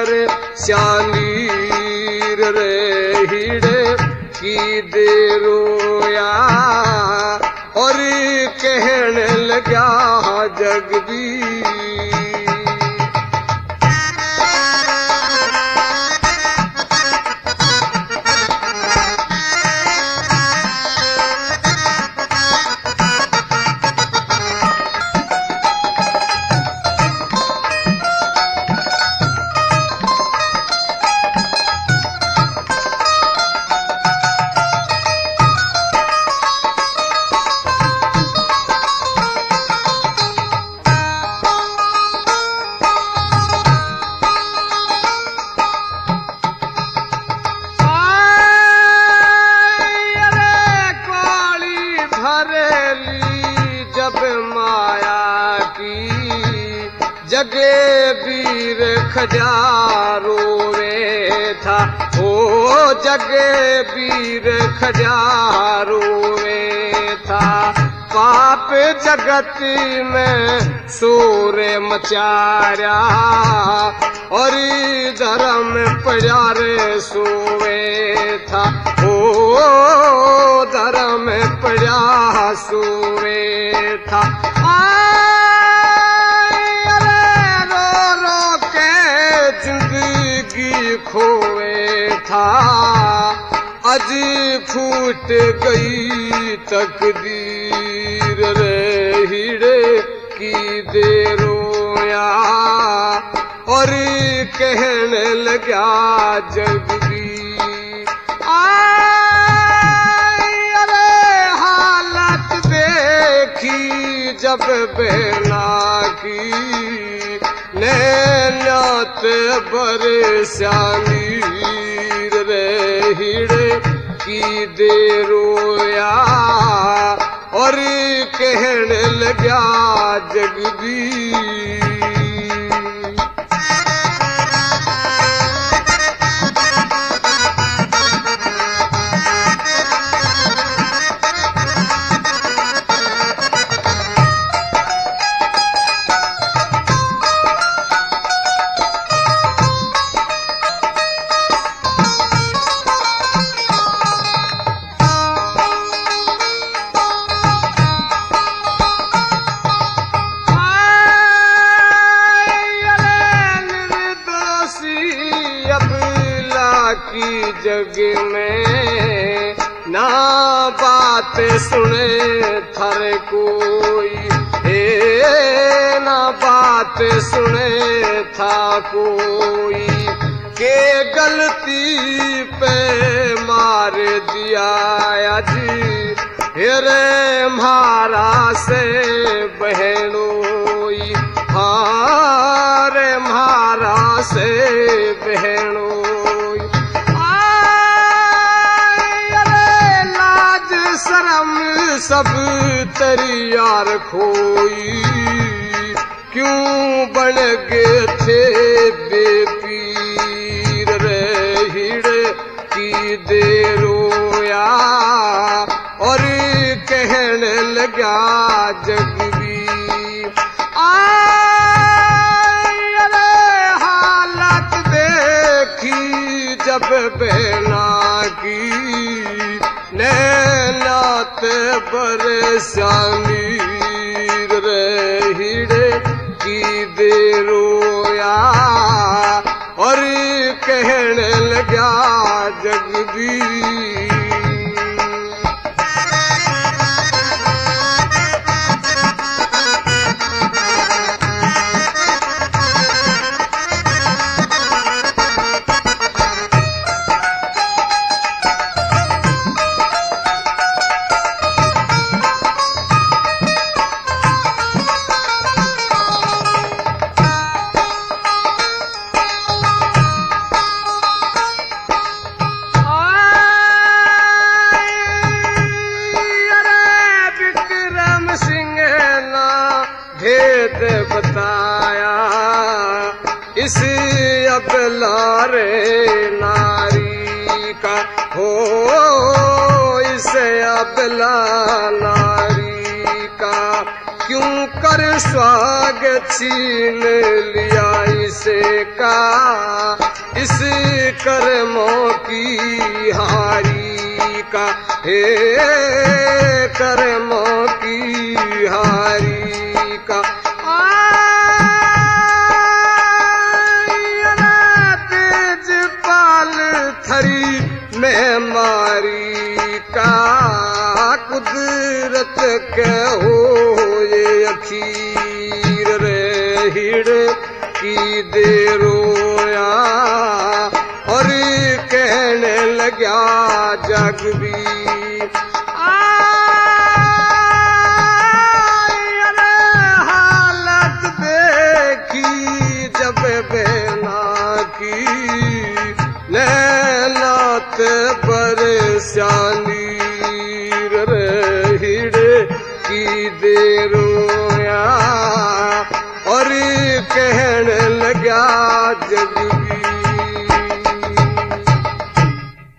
बर श्यानीर रे हिड़े की दे रोया और कहने लगा जगबीर जगे वीर खजारो वे था ओ जगे वीर खजारो वे था पाप जगत में सूर्य मचारा और धर्म प्यारे सोवे था ओ धर्म प्यारा सोवे था खोए था अज फूट गई तकदीर रे हिड़े की दे रोया और कहने लगा जगबीर अरे हालत देखी जब बेला की नैनात बरसानीर रे हिड़े की दे रोया और कहने लगा जगबीर की जग में ना बात सुने थर कोई ना बात सुने था कोई के गलती पे मार दिया आज हेरे मारा से बहनोई हारे मारा से बहनोई शर्म सब तैयार खोई क्यों बन गए थे बेपीर रे हिड़े की दे रोया और कहने लगा जगबीर अरे हालत देखी जब बेला की नैनात बरसानीर रे हिड़े की दे रोया और कहने लगा जगबीर बताया इस अबला रे नारी का हो इस अबला नारी का क्यों कर स्वागत छीन लिया इसे का, इस कर्मों की हारी का, हे कर्मों की हारी का। तेजपाल थरी में मारी का, कुदरत के हो ये अखीर रे हिड़ की दे रोया, और कहने लग्या जग भी हालत देखी जब बेना की, नैनात परेशानी रे हिड़े की दे रोया, और कहने लगा जग भी